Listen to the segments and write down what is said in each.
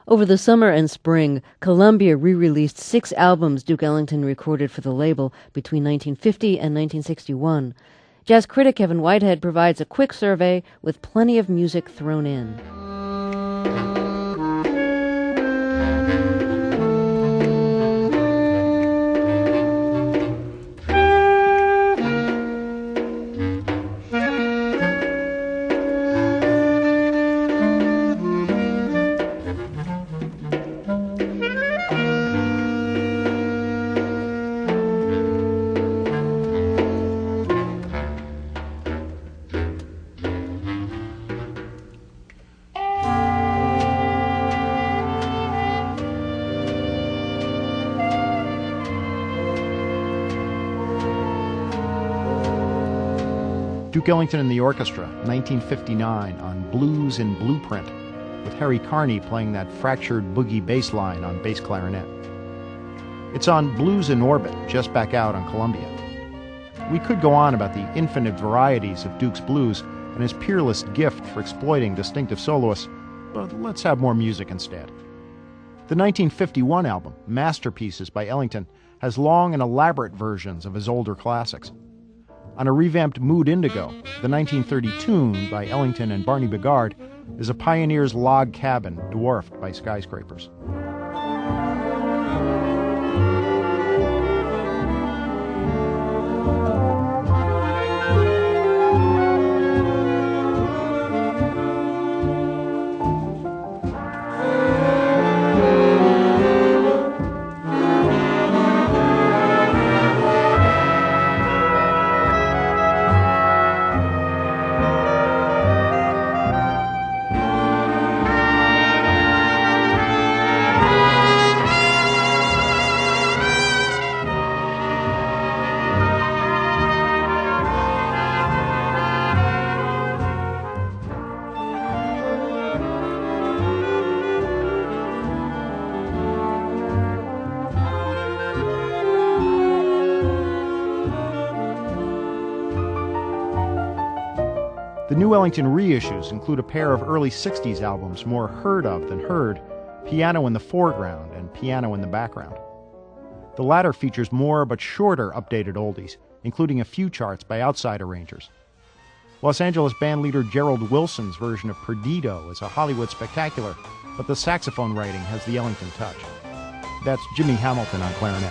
Over the summer and spring, Columbia re-released 6 albums Duke Ellington recorded for the label between 1950 and 1961. Jazz critic Kevin Whitehead provides a quick survey with plenty of music thrown in. Duke Ellington and the Orchestra, 1959, on Blues in Blueprint, with Harry Carney playing that fractured boogie bass line on bass clarinet. It's on Blues in Orbit, just back out on Columbia. We could go on about the infinite varieties of Duke's blues and his peerless gift for exploiting distinctive soloists, but let's have more music instead. The 1951 album, Masterpieces by Ellington, has long and elaborate versions of his older classics. On a revamped Mood Indigo, the 1930 tune by Ellington and Barney Bigard is a pioneer's log cabin dwarfed by skyscrapers. The new Ellington reissues include a pair of early 60s albums more heard of than heard, Piano in the Foreground and Piano in the Background. The latter features more but shorter updated oldies, including a few charts by outside arrangers. Los Angeles bandleader Gerald Wilson's version of Perdido is a Hollywood spectacular, but the saxophone writing has the Ellington touch. That's Jimmy Hamilton on clarinet.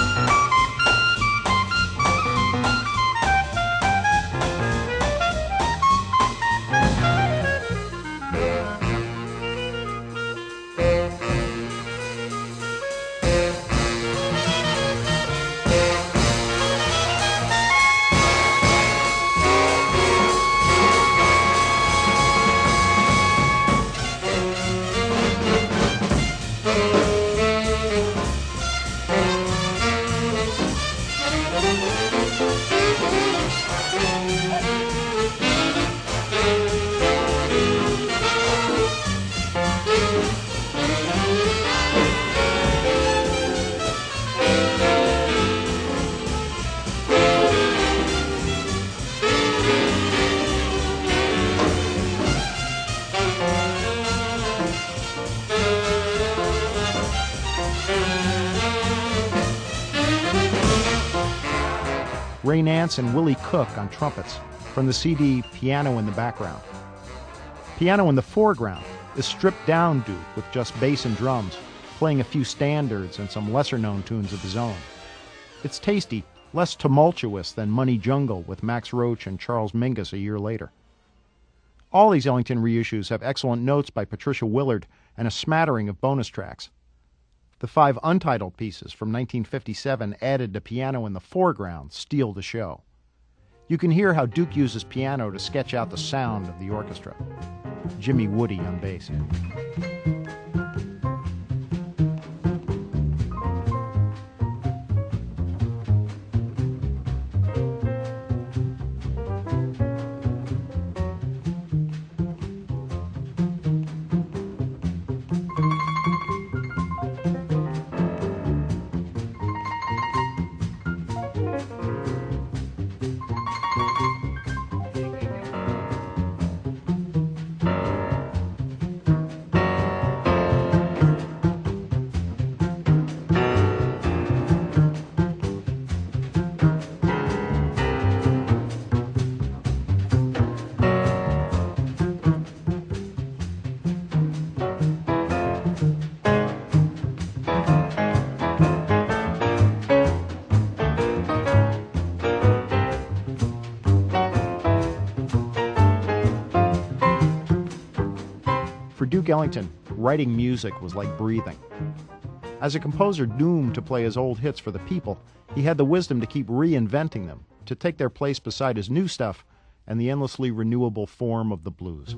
Ray Nance and Willie Cook on trumpets from the CD Piano in the Background. Piano in the Foreground is stripped-down Duke with just bass and drums, playing a few standards and some lesser-known tunes of his own. It's tasty, less tumultuous than Money Jungle with Max Roach and Charles Mingus a year later. All these Ellington reissues have excellent notes by Patricia Willard and a smattering of bonus tracks. The 5 untitled pieces from 1957 added to Piano in the Foreground steal the show. You can hear how Duke uses piano to sketch out the sound of the orchestra. Jimmy Woody on bass. For Duke Ellington, writing music was like breathing. As a composer doomed to play his old hits for the people, he had the wisdom to keep reinventing them, to take their place beside his new stuff and the endlessly renewable form of the blues.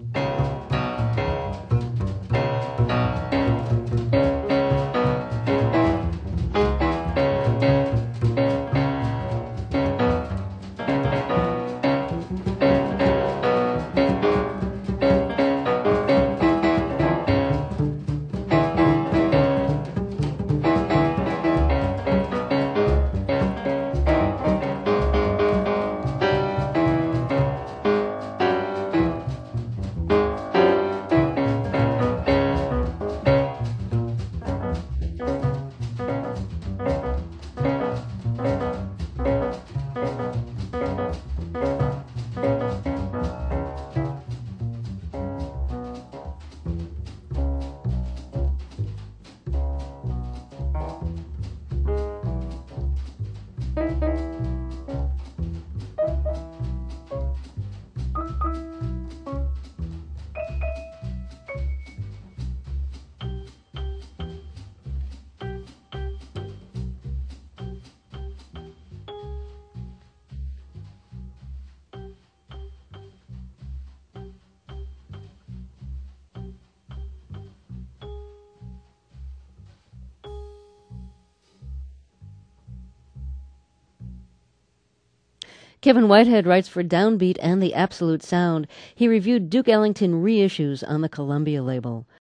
Kevin Whitehead writes for Downbeat and The Absolute Sound. He reviewed Duke Ellington reissues on the Columbia label.